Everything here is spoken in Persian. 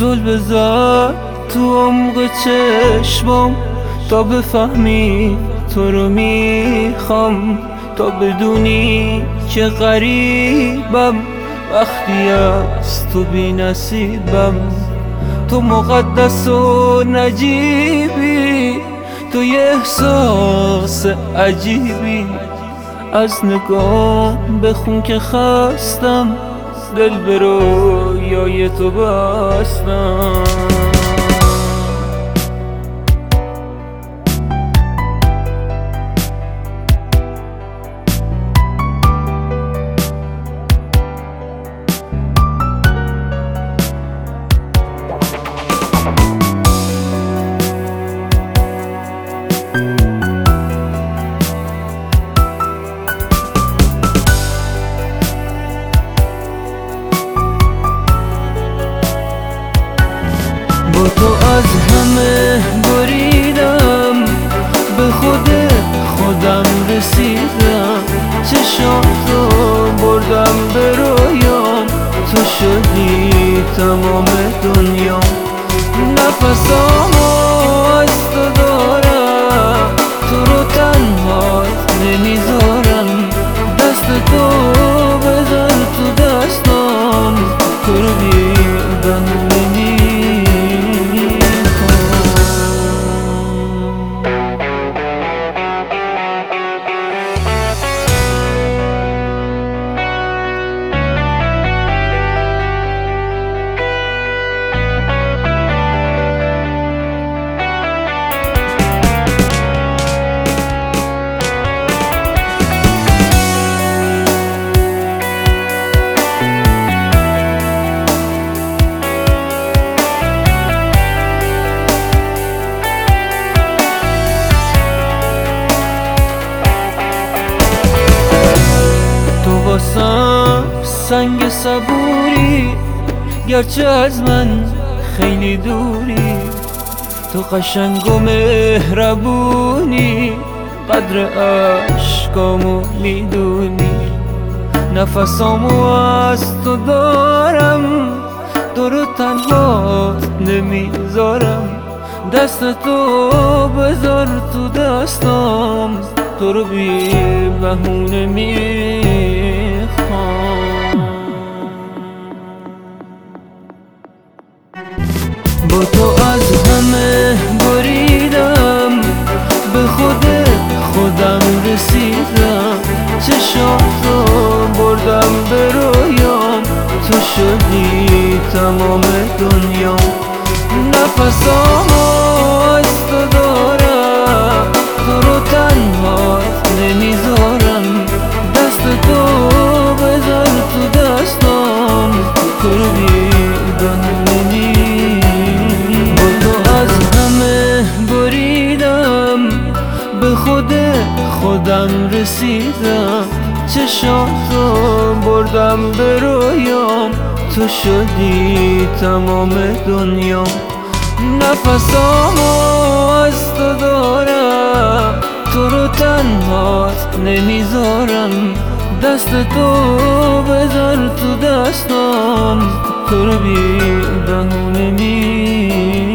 زل بزن تو عمق چشمم تا بفهمی تو رو میخوام، تا بدونی که غریبم وقتی از تو بی نصیبم. تو مقدس و نجیبی، تو یه احساس عجیبی. از نگاه بخون که خستم، دل به رویای تو بستم. با تو از همه بریدم، به خودم رسیدم. چشاتو بردم به رویام، تو شدی تمام دنیا. نفسامو از تو دارم، تو رو تنهات نمیذارم. دست تو بذار تو دستام، تو رو بیدن واسم سنگ صبوری، گرچه از من خیلی دوری. تو قشنگ و مهربونی، قدر عشقامو میدونی. نفسامو از تو دارم، تو رو تنهات نمیذارم. دست تو بذار تو دستام، تو رو بی بهونه میخوام. با تو از همه بریدم، به خودم رسیدم. چشاتو بردم به رویام، تو شدی تمام دنیا. نفسامو از تو دارم، تو رو تنهات نمیذارم. دست تو بذار تو دستام، تو رو بیدن با تو از همه بریدم، به خودم رسیدم. چشاتو بردم به رویام، تو شدی تمام دنیا. نفسامو از تو دارم، تو رو تنهات نمیذارم. دست تو بذار تو دستام، تو رو بی بهونه